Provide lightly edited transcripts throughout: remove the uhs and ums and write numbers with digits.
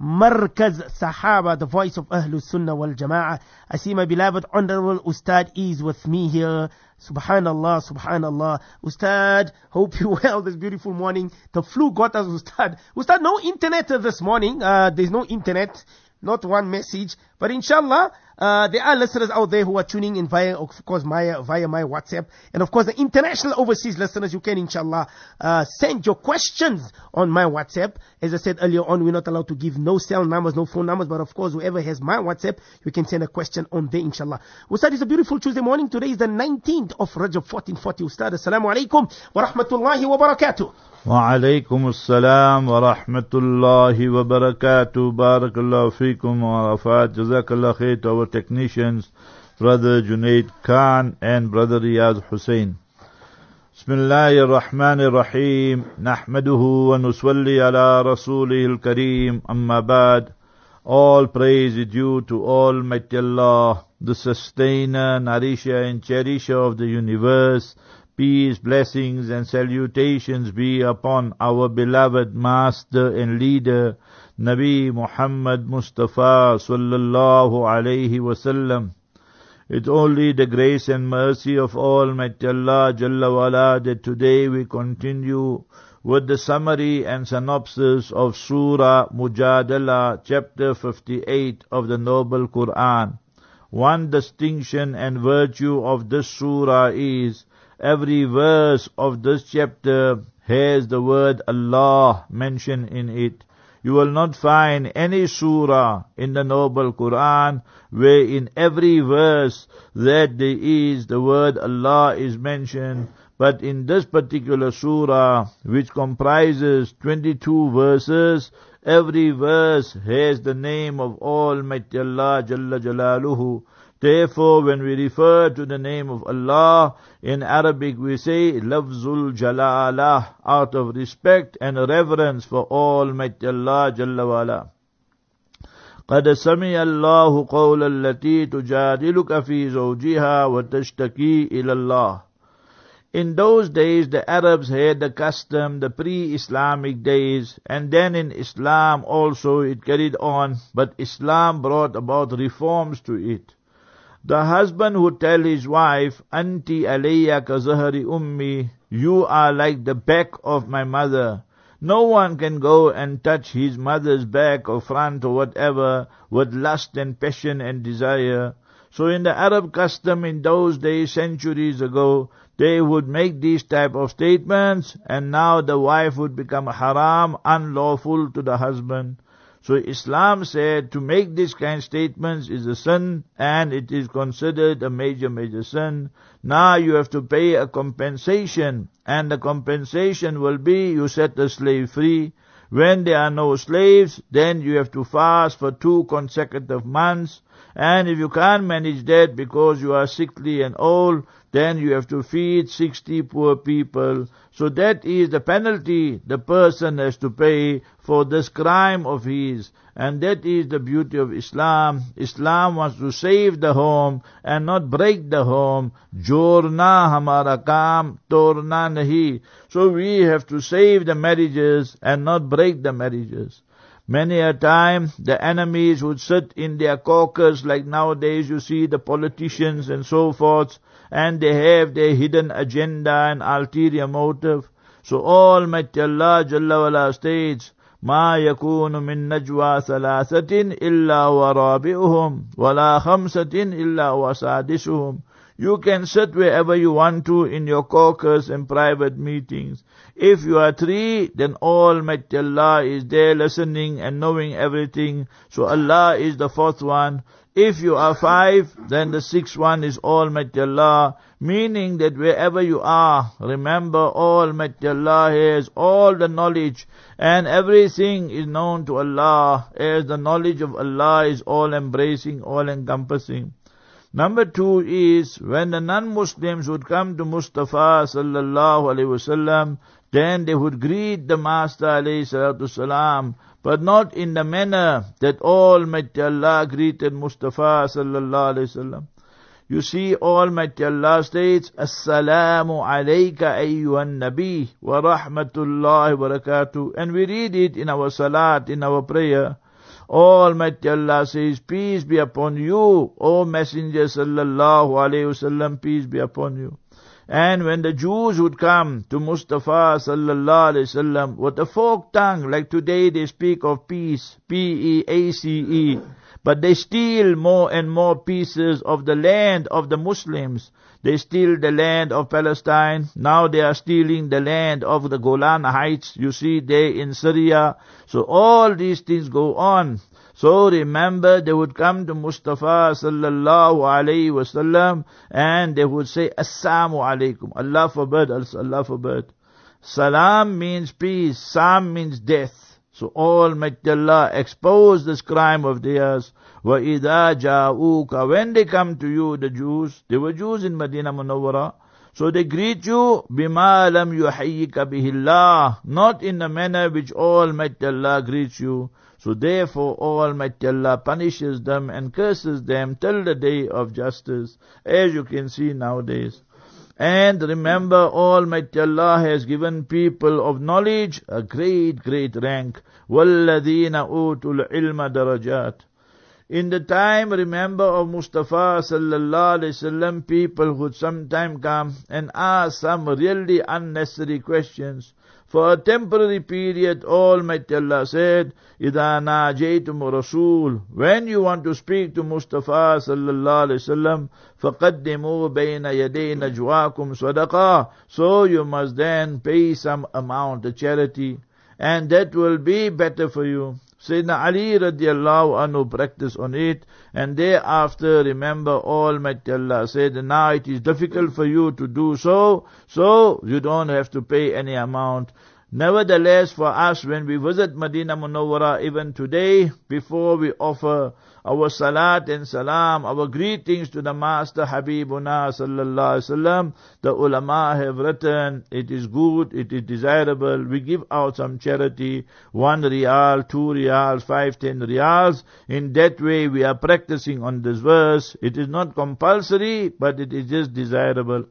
Markaz Sahaba, the voice of Ahlus Sunnah wal Jama'ah. I see my beloved Honorable Ustad is with me here. Subhanallah, Subhanallah. Ustad, hope you well this beautiful morning. The flu got us, Ustad. Ustad, no internet this morning. There's no internet. Not one message. But inshallah, there are listeners out there who are tuning in via, of course, via my WhatsApp. And of course, the international overseas listeners, you can inshallah send your questions on my WhatsApp. As I said earlier on, we're not allowed to give no cell numbers, no phone numbers. But of course, whoever has my WhatsApp, you can send a question on there, inshallah. Ustad, it's a beautiful Tuesday morning. Today is the 19th of Rajab 1440. Ustad, assalamu alaikum wa rahmatullahi wa barakatuh. وعليكم السلام ورحمة الله وبركاته. Barakallahu feekum wa Arafat. Jazakallah khair to our technicians, Brother Junaid Khan and Brother Riyaz Hussain. Bismillahir Rahmanir Rahim. Nahmaduhu wa nusalli ala rasulihil kareem. Amma ba'd. All praise is due to Almighty Allah, the sustainer, nourisher and cherisher of the universe. Peace, blessings and salutations be upon our beloved master and leader, Nabi Muhammad Mustafa sallallahu alayhi wasallam. It's only the grace and mercy of Almighty Allah Jalla wala that today we continue with the summary and synopsis of Surah Mujadala, chapter 58 of the Noble Quran. One distinction and virtue of this surah is every verse of this chapter has the word Allah mentioned in it. You will not find any surah in the Noble Quran where in every verse that there is the word Allah is mentioned. But in this particular surah, which comprises 22 verses, every verse has the name of Almighty Allah Jalla Jalaluhu. Therefore, when we refer to the name of Allah, in Arabic we say, Lafzul Jalalah, out of respect and reverence for Almighty Allah Jalla wala. قَدْ سَمِعَ اللَّهُ قَوْلَ الَّتِي تُجَادِلُكَ فِي زَوْجِهَا وَتَشْتَكِي إِلَى اللَّهِ. In those days, the Arabs had the custom, the pre-Islamic days, and then in Islam also it carried on, but Islam brought about reforms to it. The husband would tell his wife, Anti alayya ka zahari ummi, you are like the back of my mother. No one can go and touch his mother's back or front or whatever with lust and passion and desire. So in the Arab custom in those days, centuries ago, they would make these type of statements, and now the wife would become haram, unlawful to the husband. So Islam said to make this kind of statements is a sin, and it is considered a major sin. Now you have to pay a compensation, and the compensation will be you set the slave free. When there are no slaves, then you have to fast for 2 consecutive months. And if you can't manage that because you are sickly and old, then you have to feed 60 poor people. So that is the penalty the person has to pay for this crime of his. And that is the beauty of Islam. Islam wants to save the home and not break the home. Jorna hamara kaam, torna nahi. So we have to save the marriages and not break the marriages. Many a time, the enemies would sit in their caucus, like nowadays you see the politicians and so forth, and they have their hidden agenda and ulterior motive. So Almighty Allah Jalla wala states, ما يكون من نجوى ثلاثة إلا ورابعهم ولا خمسة إلا وسادسهم. You can sit wherever you want to in your caucus and private meetings. If you are 3, then Almighty Allah is there listening and knowing everything. So Allah is the 4th one. If you are 5, then the 6th one is Almighty Allah. Meaning that wherever you are, remember Almighty Allah has all the knowledge and everything is known to Allah, as the knowledge of Allah is all embracing, all encompassing. Number 2 is, when the non-Muslims would come to Mustafa sallallahu alaihi wasallam, then they would greet the Master alayhi salatu salam, but not in the manner that Almighty Allah greeted Mustafa sallallahu alaihi wasallam. You see, Almighty Allah states, Assalamu alayka ayyuhan nabi wa rahmatullahi wa barakatuh. And we read it in our salat, in our prayer. Almighty Allah says, peace be upon you, O Messenger sallallahu alayhi wasallam, peace be upon you. And when the Jews would come to Mustafa sallallahu alayhi wasallam with a forked tongue, like today they speak of peace, P-E-A-C-E, but they steal more and more pieces of the land of the Muslims. They steal the land of Palestine. Now they are stealing the land of the Golan Heights. You see there in Syria. So all these things go on. So remember, they would come to Mustafa sallallahu alayhi wasallam and they would say, Assalamu alaikum. Allah forbid, Allah forbid. Salam means peace. Sam means death. So Almighty Allah exposed this crime of theirs. وَإِذَا جَاءُوكَ, when they come to you, the Jews, they were Jews in Medina Munawwara, so they greet you, بِمَا لَمْ يُحَيِّكَ بِهِ اللَّهِ, not in the manner which Almighty Allah greets you. So therefore Almighty Allah punishes them and curses them till the day of justice, as you can see nowadays. And remember, Almighty Allah has given people of knowledge a great, great rank. وَالَّذِينَ أُوتُوا الْعِلْمَ دَرَجَاتٍ. In the time, remember, of Mustafa sallallahu alayhi wasallam, people would sometime come and ask some really unnecessary questions. For a temporary period, Almighty Allah said, إِذَا نَاجَيْتُمُ رَسُولٌ, when you want to speak to Mustafa sallallahu alayhi wasallam, فَقَدِّمُوا بَيْنَ يَدَيْ نَجْوَاكُمْ صَدَقَةً, so you must then pay some amount of charity, and that will be better for you. Sayyidina Ali radiallahu anhu practiced on it, and thereafter, remember, Almighty Allah said, now it is difficult for you to do so you don't have to pay any amount. Nevertheless, for us, when we visit Medina Munawwara, even today, before we offer our salat and salam, our greetings to the Master Habibuna sallallahu alaihi wasallam, the ulama have written, it is good, it is desirable, we give out some charity, 1 riyal, 2 riyals, 5, 10 riyals. In that way we are practicing on this verse. It is not compulsory, but it is just desirable.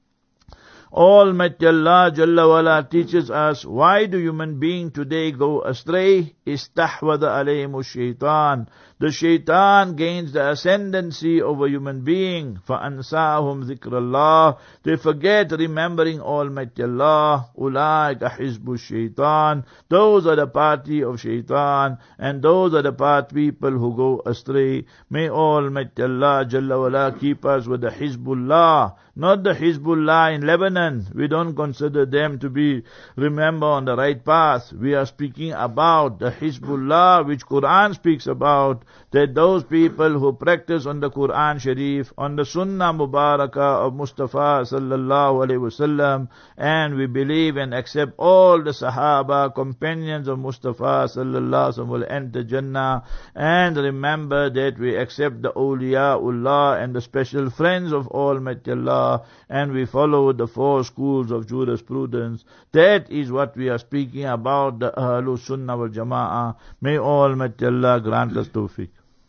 Almighty Allah Jalla wala teaches us, why do human beings today go astray? Istahwada alayhimu shaitan. The shaitan gains the ascendancy over human being. فَأَنْسَاهُمْ ذِكْرَ اللَّهِ. They forget remembering Almighty Allah. أُولَٰئِكَ حِزْبُ الشَّيْطَانِ. Those are the party of shaitan, and those are the part people who go astray. May Almighty Allah Jalla wala keep us with the Hizbullah, not the Hizbullah in Lebanon. We don't consider them to be, remember, on the right path. We are speaking about the Hizbullah which Quran speaks about, that those people who practice on the Quran Sharif, on the Sunnah Mubarakah of Mustafa sallallahu alaihi wasallam, and we believe and accept all the Sahaba, companions of Mustafa sallallahu alaihi wasallam will enter Jannah. And remember that we accept the Awliyaullah and the special friends of Almighty Allah, and we follow the 4 schools of jurisprudence. That is what we are speaking about, the Ahlul Sunnah wal Jama'ah. May Almighty Allah grant us tawfiq.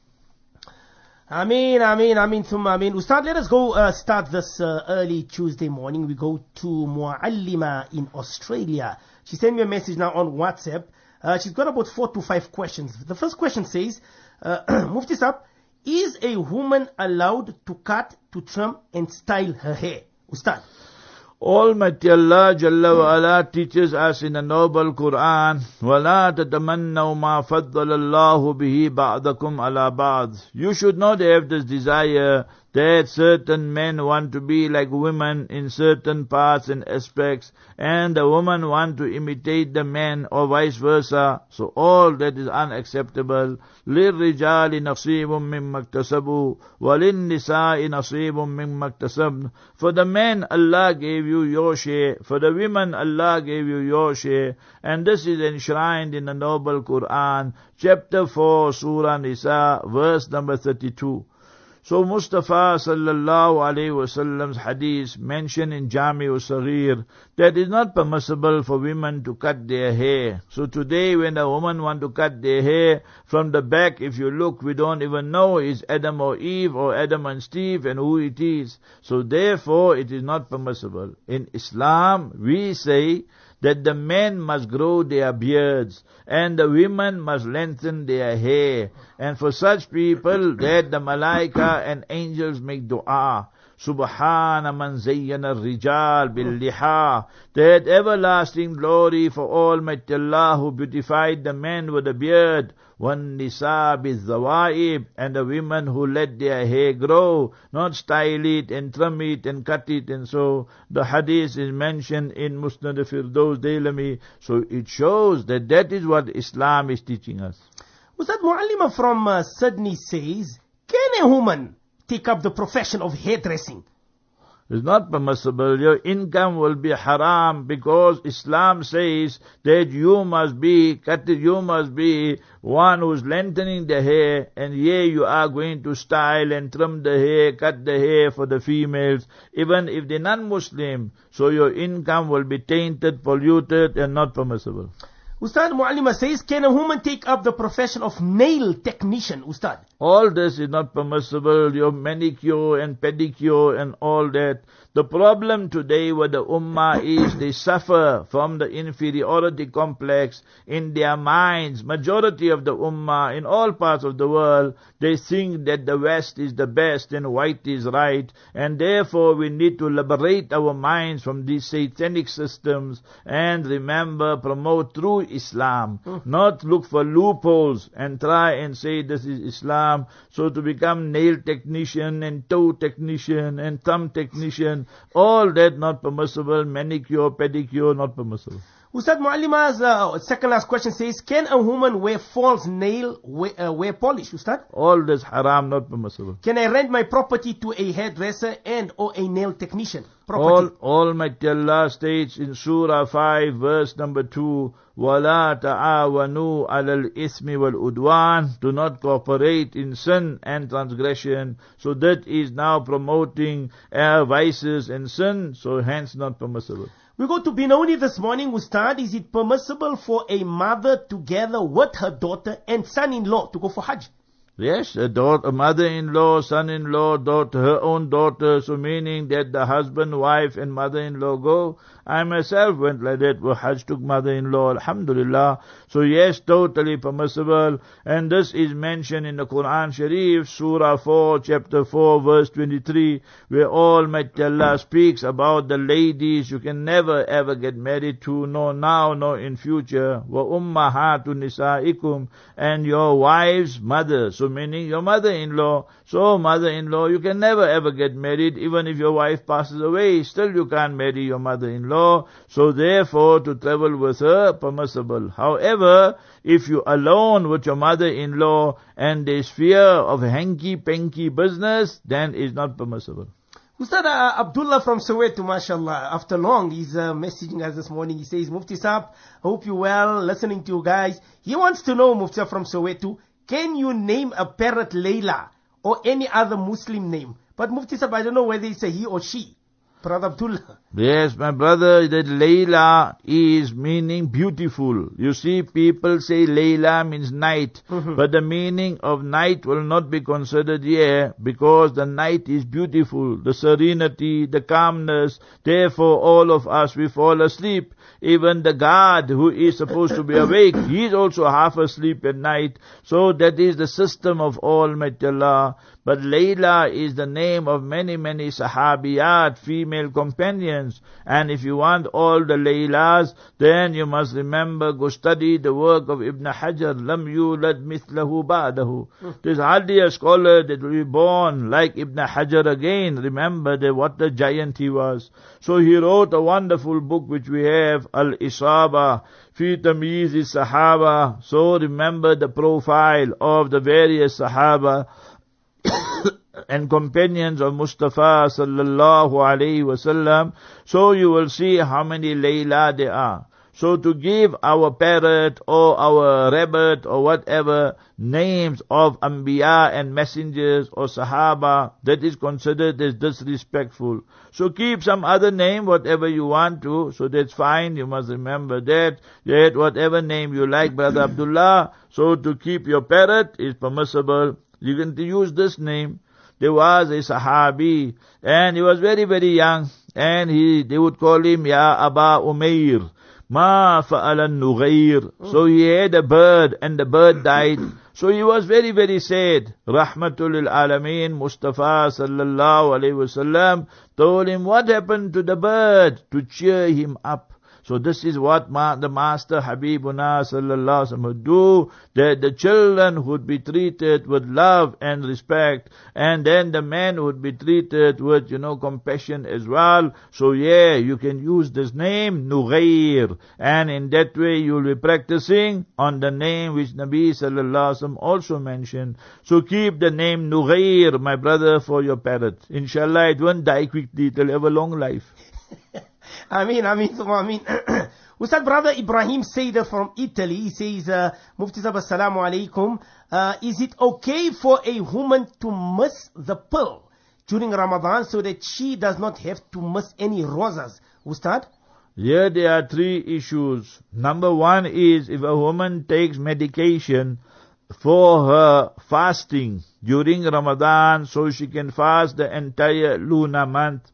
Ameen, Ameen, Ameen, Thumma Ameen. Ustad, let us go start this early Tuesday morning. We go to Muallima in Australia. She sent me a message now on WhatsApp. She's got about 4 to 5 questions. The first question says, Mufti Sahab, is a woman allowed to cut, to trim and style her hair? Ustad. Almighty Allah Jalla wa ala teaches us in the noble Quran, وَلَا تَتَمَنَّوْا مَا فَضَّلَ اللَّهُ بِهِ بَعْضَكُمْ عَلَى بَعْضٍ. You should not have this desire that certain men want to be like women in certain parts and aspects, and the woman want to imitate the men, or vice versa. So all that is unacceptable. لِلرِّجَالِ نَصِيبٌ مِّمَّا اكْتَسَبُوا وَلِلنِّسَاءِ نَصِيبٌ مِّمَّا اكْتَسَبْنَ. For the men, Allah gave you your share. For the women, Allah gave you your share. And this is enshrined in the noble Quran, chapter 4, Surah Nisa, verse number 32. So Mustafa sallallahu alayhi wasallam's hadith mentioned in Jami' Saghir that it is not permissible for women to cut their hair. So today when a woman want to cut their hair from the back, if you look, we don't even know is Adam or Eve or Adam and Steve and who it is. So therefore it is not permissible. In Islam we say that the men must grow their beards, and the women must lengthen their hair. And for such people, that the malaika and angels make dua. Subhana man zayyana al-rijal bil-liha. That everlasting glory for Almighty Allah who beautified the men with a beard. وَالنِّسَاء بِالزَّوَائِب. And the women who let their hair grow, not style it and trim it and cut it and so. The hadith is mentioned in Musnad Firdaus Dailami. So it shows that that is what Islam is teaching us. Ustad Muallima from Sydney says, can a woman take up the profession of hairdressing? It's not permissible. Your income will be haram because Islam says that you must be one who's lengthening the hair, and here you are going to style and trim the hair, cut the hair for the females, even if they're non-Muslim. So your income will be tainted, polluted, and not permissible. Ustad Muallima says, can a woman take up the profession of nail technician, Ustad? All this is not permissible. Your manicure and pedicure and all that. The problem today with the ummah is they suffer from the inferiority complex in their minds. Majority of the ummah in all parts of the world, they think that the West is the best and white is right, and therefore we need to liberate our minds from these satanic systems and remember, promote true Islam, not look for loopholes and try and say this is Islam. So to become nail technician and toe technician and thumb technician, all that not permissible. Manicure, pedicure, not permissible. Ustad Muallima's second last question says, can a woman wear false nail, wear polish, Ustad? All this haram, not permissible. Can I rent my property to a hairdresser and or a nail technician? Property. Almighty Allah states in Surah 5 verse number 2, وَلَا تَعَاوَنُوا عَلَى الْإِثْمِ وَالْعُدْوَانِ. Do not cooperate in sin and transgression. So that is now promoting vices and sin, so hence not permissible. We go to Benoni this morning, Ustad. Is it permissible for a mother together with her daughter and son-in-law to go for Hajj? Yes, a mother-in-law, son-in-law, daughter, her own daughter, so meaning that the husband, wife and mother-in-law go. I myself went like that, where Hajj took mother-in-law, alhamdulillah. So yes, totally permissible. And this is mentioned in the Quran Sharif, Surah 4, chapter 4, verse 23, where Almighty Allah speaks about the ladies you can never ever get married to, no now, no in future. Wa ummahatu nisaikum, and your wife's mothers. So meaning your mother-in-law. So mother-in-law, you can never ever get married. Even if your wife passes away, still you can't marry your mother-in-law. So therefore, to travel with her, permissible. However, if you alone with your mother-in-law and there's fear of hanky-panky business, then it's not permissible. Ustad Abdullah from Soweto, mashallah, after long, he's messaging us this morning. He says, Mufti Saab, hope you're well, listening to you guys. He wants to know, Mufti from Soweto, can you name a parrot Layla or any other Muslim name? But Mufti Saab, I don't know whether it's a he or she. Brother Abdullah. Yes, my brother, that Layla is meaning beautiful. You see, people say Layla means night, but the meaning of night will not be considered here because the night is beautiful, the serenity, the calmness. Therefore, all of us, we fall asleep. Even the guard who is supposed to be awake, he is also half asleep at night. So that is the system of Almighty Allah. But Layla is the name of many, many sahabiyat, female companions. And if you want all the Laylas, then you must remember, go study the work of Ibn Hajar, Lam yulad mithlahu ba'dahu. There's hardly a scholar that will be born like Ibn Hajar again. Remember that what a giant he was. So he wrote a wonderful book which we have, Al-Isaba, Fi Tamyiz Sahaba. So remember the profile of the various Sahaba and companions of Mustafa sallallahu alayhi wasallam. So you will see how many Layla there are. So to give our parrot or our rabbit or whatever names of Anbiya and messengers or Sahaba, that is considered as disrespectful. So keep some other name, whatever you want to, so that's fine. You must remember that whatever name you like, Brother Abdullah, so to keep your parrot is permissible. You can use this name. There was a Sahabi, and he was very, very young, and they would call him Ya Aba Umair, Ma fa'ala nughayr. So he had a bird and the bird died. So he was very, very sad. Rahmatul lil Alameen, Mustafa sallallahu alayhi wasallam told him what happened to the bird to cheer him up. So this is what the Master Habibuna sallallahu alaihi wasallam would do, that the children would be treated with love and respect, and then the men would be treated with, compassion as well. So yeah, you can use this name, Nughayr, and in that way you will be practicing on the name which Nabi sallallahu alaihi wasallam also mentioned. So keep the name Nughayr, my brother, for your parrot. Inshallah, it won't die quickly, it will have a long life. Ameen. Ustad, brother Ibrahim Seyder from Italy, he says, Mufti Sahib, assalamu alaikum. Is it okay for a woman to miss the pill during Ramadan so that she does not have to miss any rosas? Ustad? Here there are three issues. Number one is, if a woman takes medication for her fasting during Ramadan so she can fast the entire lunar month,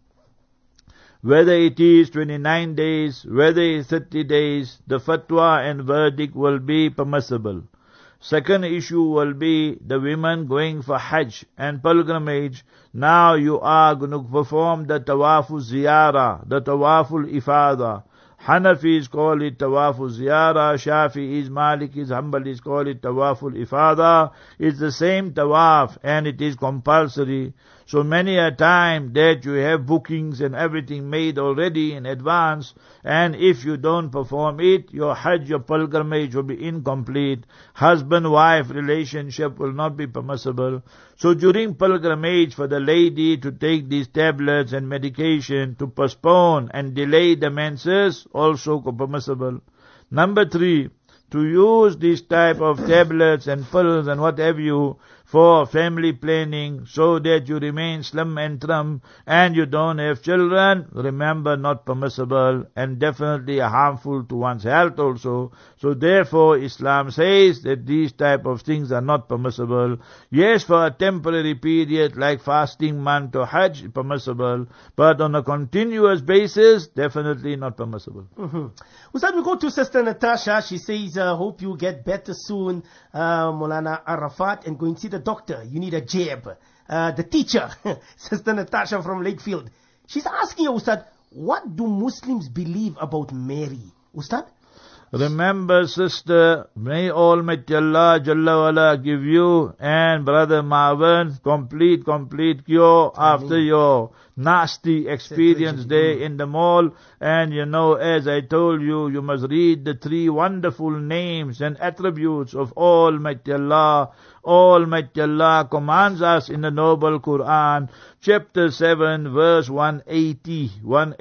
whether it is 29 days, whether it is 30 days, the fatwa and verdict will be permissible. Second issue will be the women going for Hajj and pilgrimage. Now you are going to perform the Tawaful Ziyarah, the Tawaful Ifada. Hanafis call it Tawaful Ziyarah, Shafi'is, Malikis, Hanbalis call it Tawaful Ifada. It's the same Tawaf and it is compulsory. So many a time that you have bookings and everything made already in advance, and if you don't perform it, your Hajj, your pilgrimage will be incomplete. Husband-wife relationship will not be permissible. So during pilgrimage, for the lady to take these tablets and medication to postpone and delay the menses, also permissible. Number 3, to use this type of tablets and pills and what have you for family planning so that you remain slim and trim and you don't have children, remember, not permissible and definitely harmful to one's health also. So therefore Islam says that these type of things are not permissible. Yes, for a temporary period like fasting month or Hajj, permissible, but on a continuous basis, definitely not permissible. Ustad, we go to Sister Natasha. She says, hope you get better soon, Maulana Arafat, and go and see the doctor. You need a jab. The teacher, Sister Natasha from Lakefield, she's asking you, Ustad, what do Muslims believe about Mary? Ustad? Remember, sister, may Almighty Allah Jalla wala give you and Brother Marvin complete cure after your nasty experience there in the mall. And as I told you, you must read the 3 wonderful names and attributes of Almighty Allah. Almighty Allah commands us in the noble Quran, chapter 7, verse 180,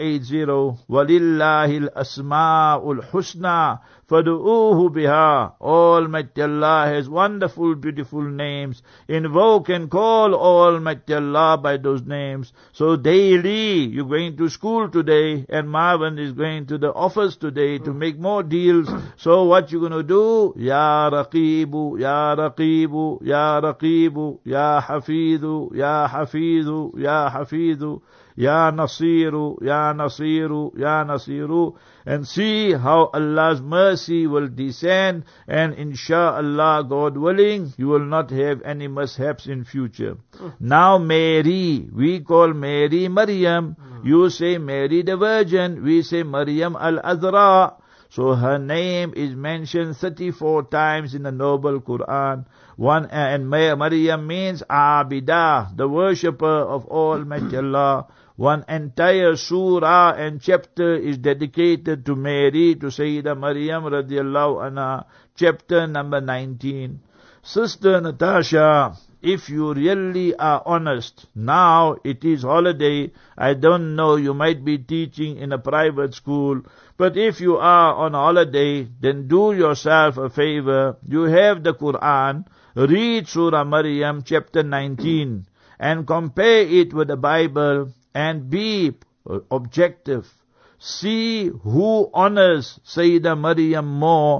وَلِلَّهِ الْأَسْمَاءُ الْحُسْنَى فَدُعُوهُ بِهَا. Almighty Allah has wonderful, beautiful names. Invoke and call Almighty Allah by those names. So daily, you're going to school today, and Marvin is going to the office today to make more deals. So what you going to do? Ya Raqibu, Ya Raqibu, Ya Raqibu, Ya Hafidhu, Ya Hafidhu, Ya Hafidhu, Ya Nasiru, Ya Nasiru, Ya Nasiru, and see how Allah's mercy will descend, and inshallah, God willing, you will not have any mishaps in future. Now Mary, we call Mary Maryam. You say Mary the Virgin, we say Maryam al-Azra. So her name is mentioned 34 times in the noble Quran. And Maryam means Abidah, the worshipper of Almighty Allah. One entire surah and chapter is dedicated to Mary, to Sayyidah Maryam radiallahu anha, chapter number 19. Sister Natasha, if you really are honest, now it is holiday, I don't know, you might be teaching in a private school, but if you are on holiday, then do yourself a favor. You have the Quran, read Surah Maryam chapter 19 and compare it with the Bible and be objective. See who honors Sayyidah Maryam more.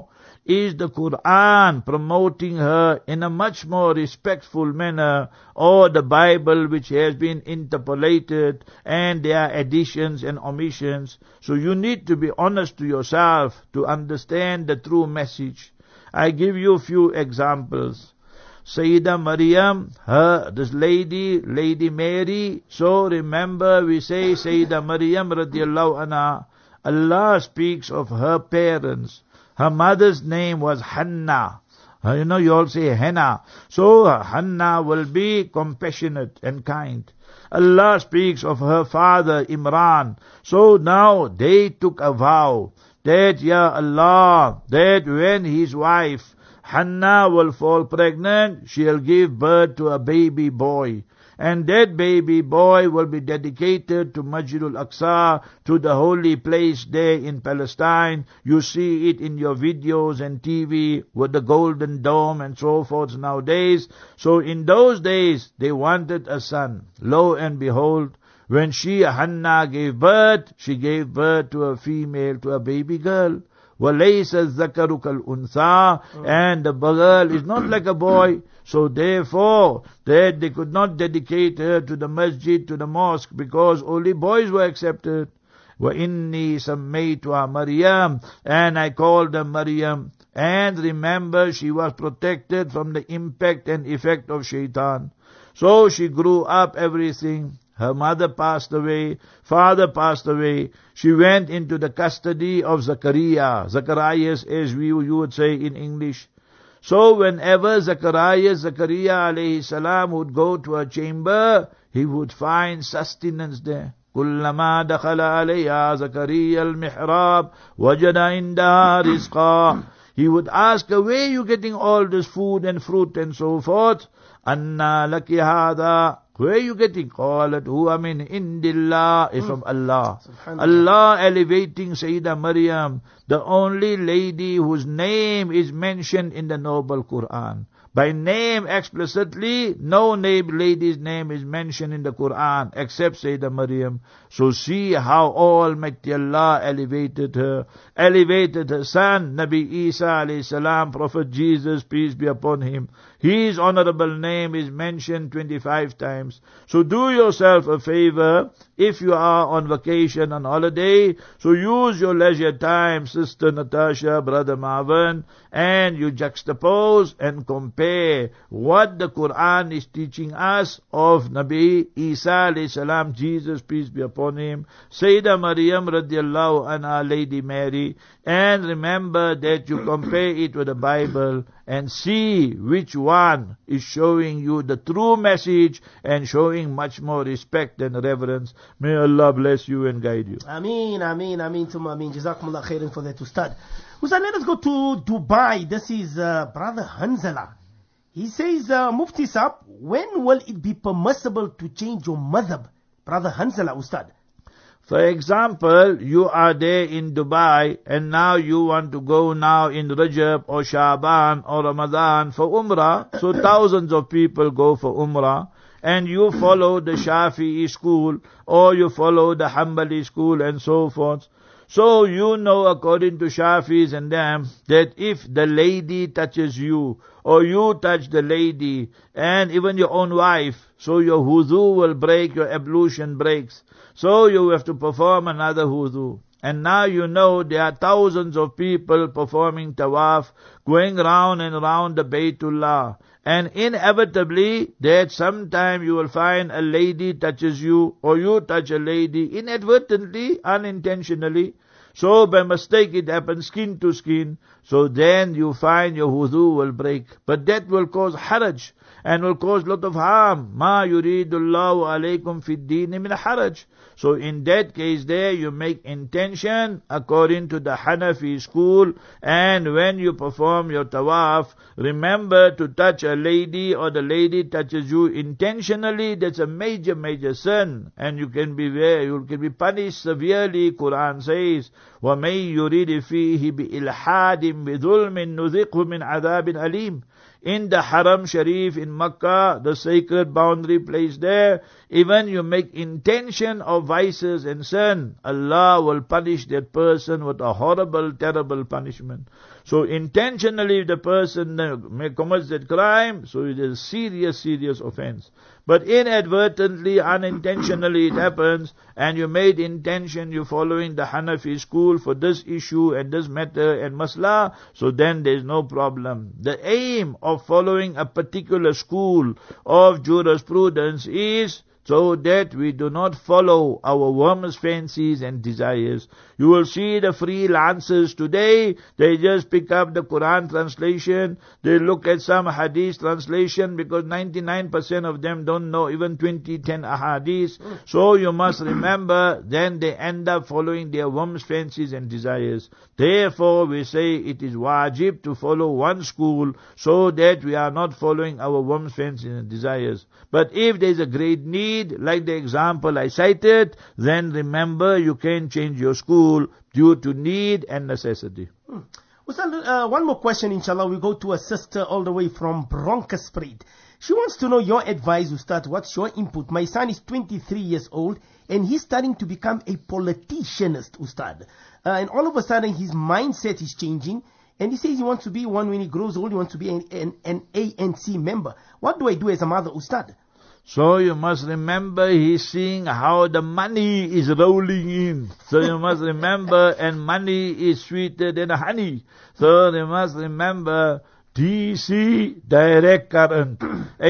is the Quran promoting her in a much more respectful manner, or the Bible which has been interpolated and there are additions and omissions. So you need to be honest to yourself to understand the true message. I give you a few examples. Sayyidah Maryam, this lady, Lady Mary. So remember we say Sayyidah Maryam radiallahu anha, Allah speaks of her parents. Her mother's name was Hannah. You all say Hannah. So Hannah will be compassionate and kind. Allah speaks of her father Imran. So now they took a vow that, Ya Allah, that when his wife Hannah will fall pregnant, she'll give birth to a baby boy. And that baby boy will be dedicated to Masjid al-Aqsa, to the holy place there in Palestine. You see it in your videos and TV with the golden dome and so forth nowadays. So in those days, they wanted a son. Lo and behold, when Hannah gave birth, she gave birth to a female, to a baby girl. وَلَيْسَ الذَّكَرُ كَالْأُنثَى, and the girl is not like a boy. So therefore, that they could not dedicate her to the masjid, to the mosque, because only boys were accepted. وَإِنِّي سَمَّيْتُهَا Maryam, and I called her Maryam. And remember, she was protected from the impact and effect of shaitan. So she grew up everything. Her mother passed away, father passed away. She went into the custody of Zacharias, as you would say in English. So whenever Zachariah alayhi salam would go to a chamber, he would find sustenance there. كُلَّمَا دَخَلَ عَلَيْهَا زَكَرِيَّا الْمِحْرَابِ وَجَدَ عِنْدَهَا رِزْقًا. He would ask her, where are you getting all this food and fruit and so forth? أَنَّا لَكِ هَذَا, where are you getting? قَالَتْ هُوَ مِنْ عِنْدِ اللَّهِ, is from Allah. Allah elevating Sayyidah Maryam, the only lady whose name is mentioned in the Noble Quran. By name explicitly, no lady's name is mentioned in the Quran except Sayyidah Maryam. So see how Almighty Allah elevated her son, Nabi Isa alayhi salam, Prophet Jesus, peace be upon him. His honorable name is mentioned 25 times. So do yourself a favor, if you are on vacation, on holiday, so use your leisure time, Sister Natasha, Brother Marvin, and you juxtapose and compare what the Quran is teaching us of Nabi Isa alayhi salam, Jesus, peace be upon him, Sayyidah Maryam radiallahu anha, Lady Mary, and remember that you compare it with the Bible and see which one is showing you the true message and showing much more respect and reverence. May Allah bless you and guide you. Ameen, ameen, ameen, thumma ameen. Jazakumullah khairan for that, Ustad. Ustad, let us go to Dubai. This is Brother Hanzala. He says, Mufti Sahib, when will it be permissible to change your madhab? Brother Hanzala, Ustad. For example, you are there in Dubai and now you want to go now in Rajab or Shaban or Ramadan for Umrah. So thousands of people go for Umrah, and you follow the Shafi'i school or you follow the Hanbali school and so forth. So you know, according to Shafis and them, that if the lady touches you or you touch the lady and even your own wife, so your wudu will break, your ablution breaks. So you have to perform another wudu. And now you know there are thousands of people performing tawaf, going round and round the Baytullah. And inevitably, that sometime you will find a lady touches you, or you touch a lady inadvertently, unintentionally. So by mistake it happens skin to skin. So then you find your wudu will break. But that will cause haraj and will cause lot of harm. Ma yuridullahu alaykum fid deen min haraj. So in that case there you make intention according to the Hanafi school, and when you perform your tawaf, remember to touch a lady or the lady touches you intentionally. That's a major sin, and you can be punished severely. Quran says, وَمَن يُرِدْ فِيهِ بِإِلْحَادٍ بِظُلْمٍ نُذِقْهُ مِنْ عَذَابٍ أَلِيمٍ. in the Haram Sharif in Makkah, the sacred boundary place there, even you make intention of vices and sin, Allah will punish that person with a horrible, terrible punishment. So intentionally the person commits that crime, so it is a serious, serious offense. But inadvertently, unintentionally it happens, and you made intention, you're following the Hanafi school for this issue and this matter and masla, so then there's no problem. The aim of following a particular school of jurisprudence is so that we do not follow our warmest fancies and desires. You will see the freelancers today, they just pick up the Quran translation, they look at some hadith translation, because 99% of them don't know even 10 ahadith. So you must remember, then they end up following their warmest fancies and desires. Therefore we say it is wajib to follow one school, so that we are not following our warmest fancies and desires. But if there is a great need, like the example I cited, then remember you can change your school due to need and necessity. Ustad, one more question, inshallah. We go to a sister all the way from Bronkhorstspruit. She wants to know your advice, Ustad. What's your input? My son is 23 years old and he's starting to become a politicianist, Ustad. And all of a sudden his mindset is changing. And he says he wants to be one when he grows old, he wants to be an ANC member. What do I do as a mother, Ustad? So you must remember, he's seeing how the money is rolling in. So you must remember, and money is sweeter than honey. So you must remember, DC, direct current.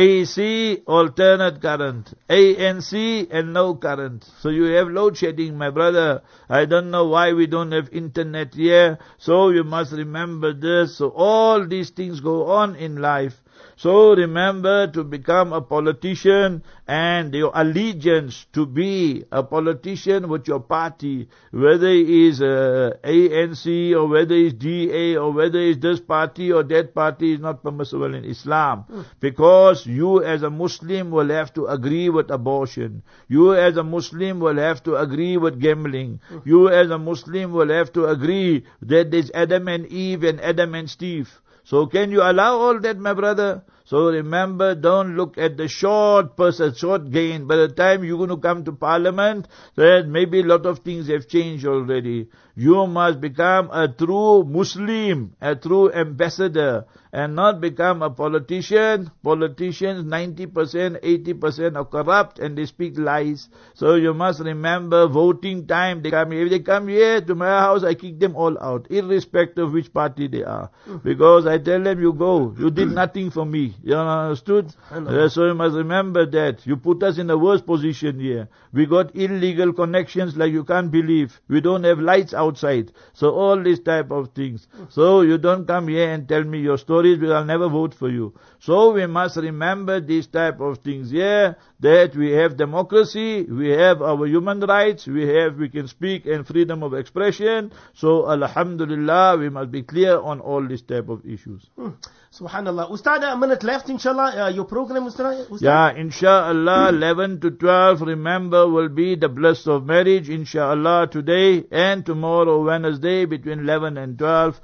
AC, alternate current. ANC, and no current. So you have load shedding, my brother. I don't know why we don't have internet here. So you must remember this. So all these things go on in life. So remember to become a politician, and your allegiance to be a politician with your party, whether it is ANC or whether it's DA or whether it's this party or that party, is not permissible in Islam. Because you as a Muslim will have to agree with abortion. You as a Muslim will have to agree with gambling. You as a Muslim will have to agree that there's Adam and Eve and Adam and Steve. So can you allow all that, my brother? So remember, don't look at the short gain. By the time you're going to come to parliament, then maybe a lot of things have changed already. You must become a true Muslim, a true ambassador, and not become a politician. Politicians, 90%, 80% are corrupt and they speak lies. So you must remember, voting time, they come here. If they come here to my house, I kick them all out, irrespective of which party they are. Because I tell them, you go, you did nothing for me. You understood? So you must remember that. You put us in a worse position here. We got illegal connections like you can't believe. We don't have lights outside. So all these type of things. So you don't come here and tell me your stories, because I'll never vote for you. So we must remember these type of things here, that we have democracy, we have our human rights, we can speak and freedom of expression. So alhamdulillah, we must be clear on all these type of issues. Subhanallah. Ustad, a minute left, inshallah. Your program, Ustad? Yeah, inshallah, 11 to 12, remember, will be the bliss of marriage, inshallah, today and tomorrow, Wednesday, between 11 and 12.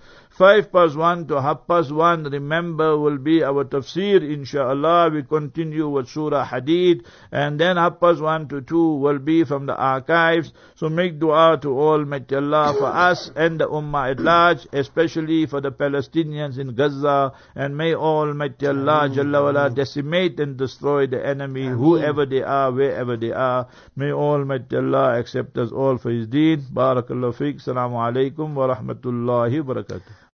1:05 to 1:30, remember, will be our tafsir, inshallah. We continue with Surah Hadid, and then 1:30 to 2 will be from the archives. So make dua to Almighty Allah for us and the Ummah at large, especially for the Palestinians in Gaza, and may Almighty Allah Jalla wala decimate and destroy the enemy, whoever they are, wherever they are. May Almighty Allah accept us all for His deen. Barakallahu feek. Assalamu alaikum wa rahmatullahi wa barakatuh.